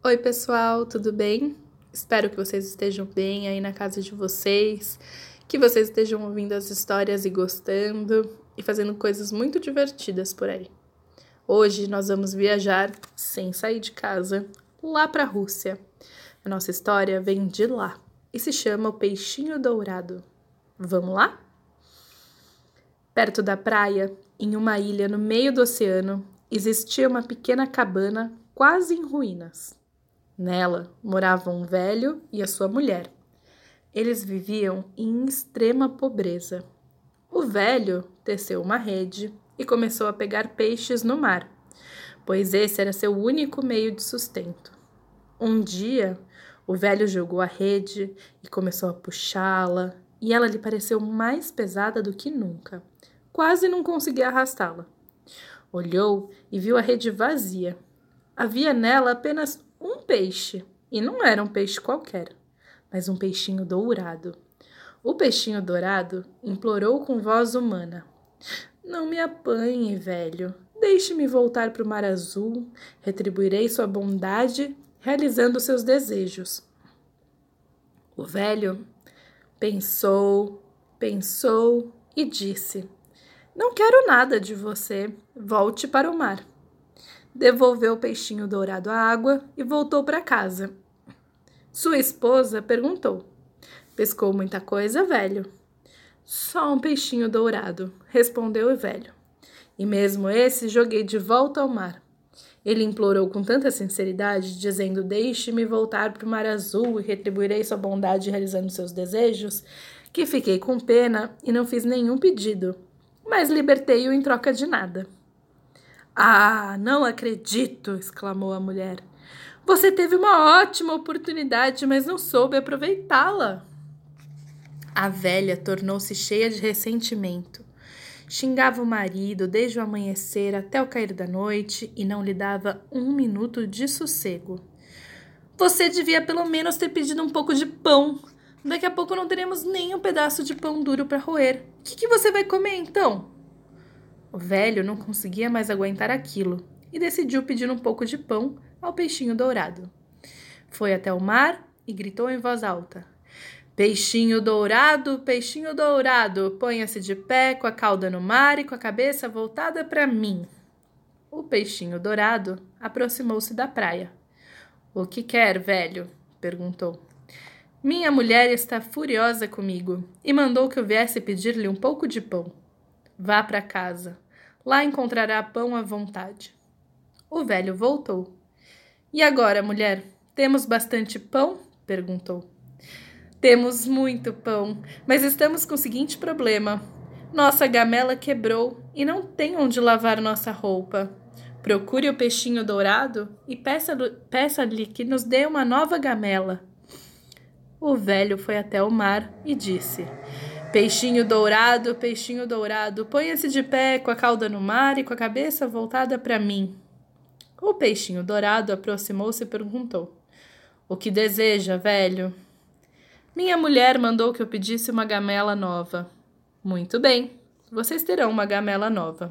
Oi, pessoal, tudo bem? Espero que vocês estejam bem aí na casa de vocês, que vocês estejam ouvindo as histórias e gostando e fazendo coisas muito divertidas por aí. Hoje nós vamos viajar sem sair de casa lá para a Rússia. A nossa história vem de lá e se chama O Peixinho Dourado. Vamos lá? Perto da praia, em uma ilha no meio do oceano, existia uma pequena cabana quase em ruínas. Nela moravam um velho e a sua mulher. Eles viviam em extrema pobreza. O velho teceu uma rede e começou a pegar peixes no mar, pois esse era seu único meio de sustento. Um dia, o velho jogou a rede e começou a puxá-la, e ela lhe pareceu mais pesada do que nunca. Quase não conseguia arrastá-la. Olhou e viu a rede vazia. Havia nela apenas um peixe, e não era um peixe qualquer, mas um peixinho dourado. O peixinho dourado implorou com voz humana: "Não me apanhe, velho. Deixe-me voltar para o mar azul. Retribuirei sua bondade, realizando seus desejos." O velho pensou, pensou e disse: "Não quero nada de você. Volte para o mar." Devolveu o peixinho dourado à água e voltou para casa. Sua esposa perguntou: "Pescou muita coisa, velho?" "Só um peixinho dourado", respondeu o velho. "E mesmo esse joguei de volta ao mar." Ele implorou com tanta sinceridade, dizendo: "Deixe-me voltar para o mar azul e retribuirei sua bondade realizando seus desejos", que fiquei com pena e não fiz nenhum pedido, mas libertei-o em troca de nada. "Ah, não acredito!" exclamou a mulher. "Você teve uma ótima oportunidade, mas não soube aproveitá-la." A velha tornou-se cheia de ressentimento. Xingava o marido desde o amanhecer até o cair da noite e não lhe dava um minuto de sossego. "Você devia pelo menos ter pedido um pouco de pão. Daqui a pouco não teremos nem um pedaço de pão duro para roer. O que você vai comer então?" O velho não conseguia mais aguentar aquilo e decidiu pedir um pouco de pão ao peixinho dourado. Foi até o mar e gritou em voz alta: peixinho dourado, ponha-se de pé com a cauda no mar e com a cabeça voltada para mim." O peixinho dourado aproximou-se da praia. "O que quer, velho?" perguntou. "Minha mulher está furiosa comigo e mandou que eu viesse pedir-lhe um pouco de pão." "Vá para casa. Lá encontrará pão à vontade." O velho voltou. "E agora, mulher, temos bastante pão?" perguntou. "Temos muito pão, mas estamos com o seguinte problema. Nossa gamela quebrou e não tem onde lavar nossa roupa. Procure o peixinho dourado e peça-lhe que nos dê uma nova gamela." O velho foi até o mar e disse: peixinho dourado, ponha-se de pé com a cauda no mar e com a cabeça voltada para mim." O peixinho dourado aproximou-se e perguntou: "O que deseja, velho?" "Minha mulher mandou que eu pedisse uma gamela nova." "Muito bem, vocês terão uma gamela nova."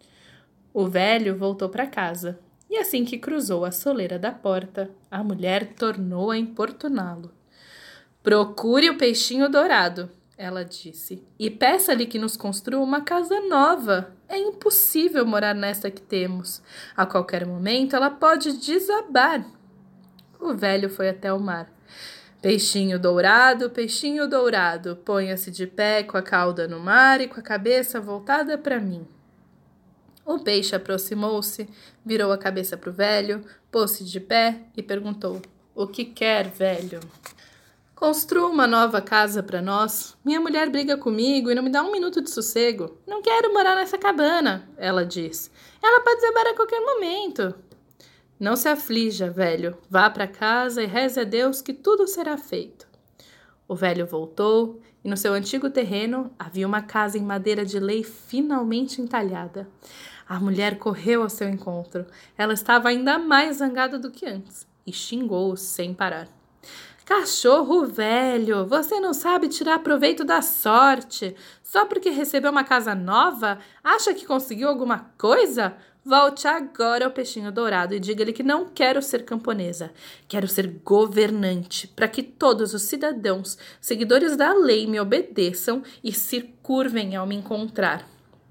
O velho voltou para casa e assim que cruzou a soleira da porta, a mulher tornou a importuná-lo. "Procure o peixinho dourado", ela disse, "e peça-lhe que nos construa uma casa nova. É impossível morar nesta que temos. A qualquer momento ela pode desabar." O velho foi até o mar. Peixinho dourado, ponha-se de pé com a cauda no mar e com a cabeça voltada para mim." O peixe aproximou-se, virou a cabeça para o velho, pôs-se de pé e perguntou: "O que quer, velho?" "Construa uma nova casa para nós. Minha mulher briga comigo e não me dá um minuto de sossego. Não quero morar nessa cabana", ela diz. "Ela pode desabar a qualquer momento." "Não se aflija, velho. Vá para casa e reze a Deus que tudo será feito." O velho voltou e no seu antigo terreno havia uma casa em madeira de lei finalmente entalhada. A mulher correu ao seu encontro. Ela estava ainda mais zangada do que antes e xingou-o sem parar. "Cachorro velho, você não sabe tirar proveito da sorte. Só porque recebeu uma casa nova, acha que conseguiu alguma coisa? Volte agora ao peixinho dourado e diga-lhe que não quero ser camponesa, quero ser governante, para que todos os cidadãos, seguidores da lei, me obedeçam e se curvem ao me encontrar.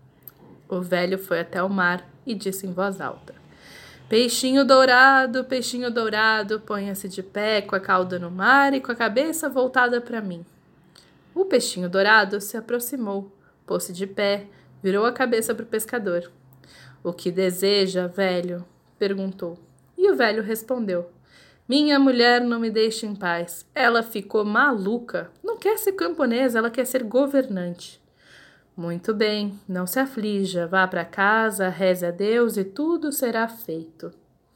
O velho foi até o mar e disse em voz alta: peixinho dourado, ponha-se de pé com a cauda no mar e com a cabeça voltada para mim. O peixinho dourado se aproximou, pôs-se de pé, virou a cabeça para o pescador. O que deseja, velho? Perguntou. E o velho respondeu: minha mulher não me deixa em paz. Ela ficou maluca. Não quer ser camponesa, ela quer ser governante. Muito bem, não se aflija. Vá para casa, reze a Deus e tudo será feito.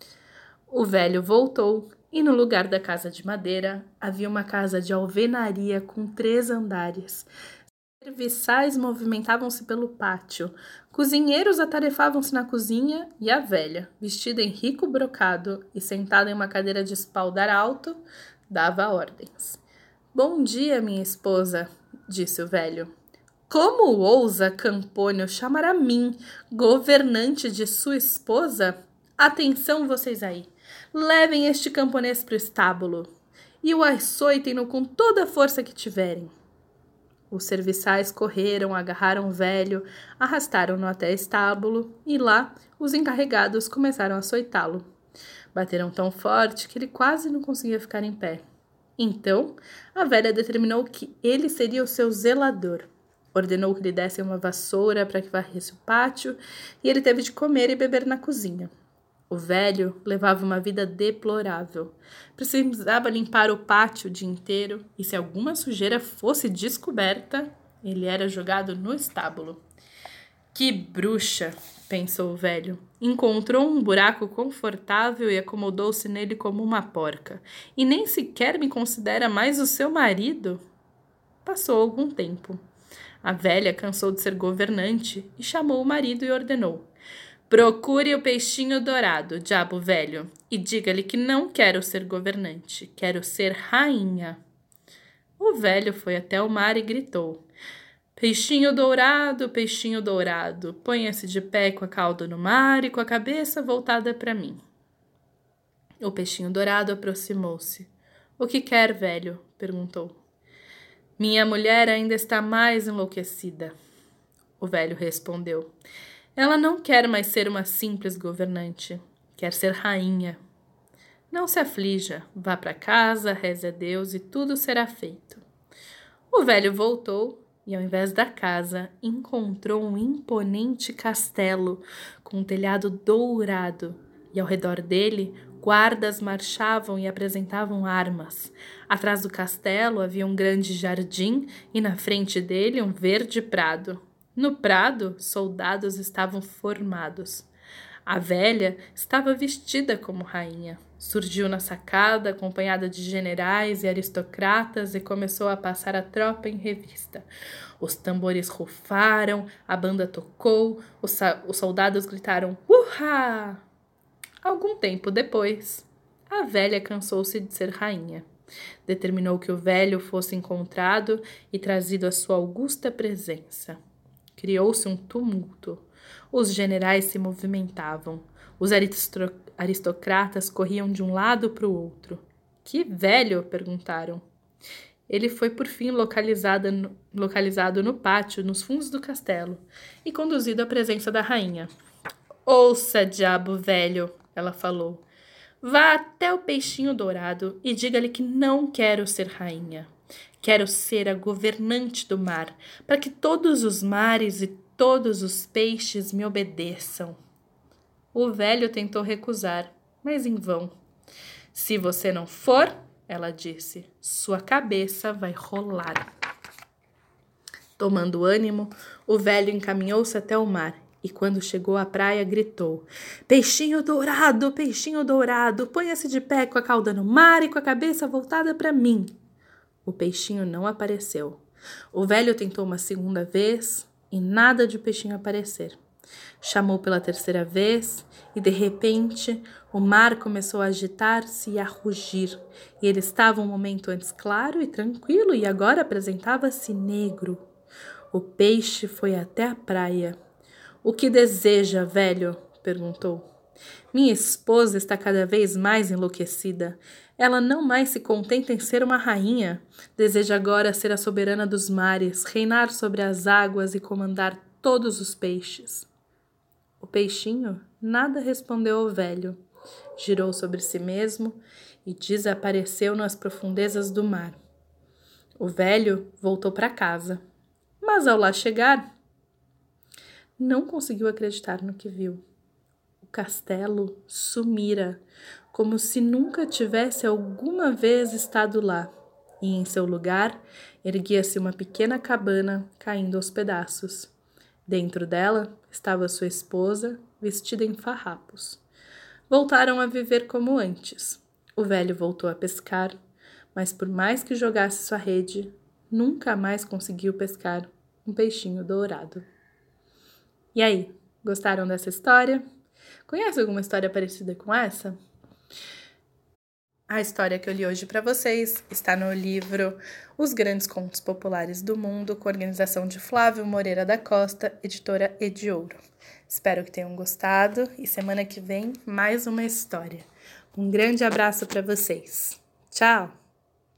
O velho voltou e no lugar da casa de madeira havia uma casa de alvenaria com 3 andares. Serviçais movimentavam-se pelo pátio, cozinheiros atarefavam-se na cozinha e a velha, vestida em rico brocado e sentada em uma cadeira de espaldar alto, dava ordens. Bom dia, minha esposa, disse o velho. Como ousa Campônio chamar a mim, governante de sua esposa? Atenção vocês aí, levem este camponês para o estábulo e o açoitem-no com toda a força que tiverem. Os serviçais correram, agarraram o velho, arrastaram-no até o estábulo e lá os encarregados começaram a açoitá-lo. Bateram tão forte que ele quase não conseguia ficar em pé. Então, a velha determinou que ele seria o seu zelador. Ordenou que lhe dessem uma vassoura para que varresse o pátio e ele teve de comer e beber na cozinha. O velho levava uma vida deplorável. Precisava limpar o pátio o dia inteiro e se alguma sujeira fosse descoberta, ele era jogado no estábulo. Que bruxa, pensou o velho. Encontrou um buraco confortável e acomodou-se nele como uma porca. E nem sequer me considera mais o seu marido? Passou algum tempo. A velha cansou de ser governante e chamou o marido e ordenou: procure o peixinho dourado, diabo velho, e diga-lhe que não quero ser governante, quero ser rainha. O velho foi até o mar e gritou: peixinho dourado, ponha-se de pé com a cauda no mar e com a cabeça voltada para mim. O peixinho dourado aproximou-se. O que quer, velho? Perguntou. Minha mulher ainda está mais enlouquecida. O velho respondeu. Ela não quer mais ser uma simples governante. Quer ser rainha. Não se aflija. Vá para casa, reze a Deus e tudo será feito. O velho voltou e, ao invés da casa, encontrou um imponente castelo com um telhado dourado e, ao redor dele, guardas marchavam e apresentavam armas. Atrás do castelo havia um grande jardim e na frente dele um verde prado. No prado, soldados estavam formados. A velha estava vestida como rainha. Surgiu na sacada, acompanhada de generais e aristocratas, e começou a passar a tropa em revista. Os tambores rufaram, a banda tocou, os soldados gritaram "Uhá!". Algum tempo depois, a velha cansou-se de ser rainha. Determinou que o velho fosse encontrado e trazido à sua augusta presença. Criou-se um tumulto. Os generais se movimentavam. Os aristocratas corriam de um lado para o outro. Que velho? Perguntaram. Ele foi por fim localizado no pátio, nos fundos do castelo, e conduzido à presença da rainha. Ouça, diabo velho, ela falou. Vá até o peixinho dourado e diga-lhe que não quero ser rainha. Quero ser a governante do mar, para que todos os mares e todos os peixes me obedeçam. O velho tentou recusar, mas em vão. Se você não for, ela disse, sua cabeça vai rolar. Tomando ânimo, o velho encaminhou-se até o mar e, quando chegou à praia, gritou: peixinho dourado, ponha-se de pé com a cauda no mar e com a cabeça voltada para mim. O peixinho não apareceu. O velho tentou uma segunda vez e nada de peixinho aparecer. Chamou pela terceira vez e, de repente, o mar começou a agitar-se e a rugir. E ele estava um momento antes claro e tranquilo e agora apresentava-se negro. O peixe foi até a praia. O que deseja, velho? perguntou. Minha esposa está cada vez mais enlouquecida. Ela não mais se contenta em ser uma rainha. Deseja agora ser a soberana dos mares, reinar sobre as águas e comandar todos os peixes. O peixinho nada respondeu ao velho. Girou sobre si mesmo e desapareceu nas profundezas do mar. O velho voltou para casa, mas ao lá chegar, não conseguiu acreditar no que viu. O castelo sumira, como se nunca tivesse alguma vez estado lá, e em seu lugar erguia-se uma pequena cabana caindo aos pedaços. Dentro dela estava sua esposa, vestida em farrapos. Voltaram a viver como antes. O velho voltou a pescar, mas por mais que jogasse sua rede, nunca mais conseguiu pescar um peixinho dourado. E aí, gostaram dessa história? Conhece alguma história parecida com essa? A história que eu li hoje para vocês está no livro Os Grandes Contos Populares do Mundo, com a organização de Flávio Moreira da Costa, editora Ediouro. Espero que tenham gostado e semana que vem mais uma história. Um grande abraço para vocês. Tchau!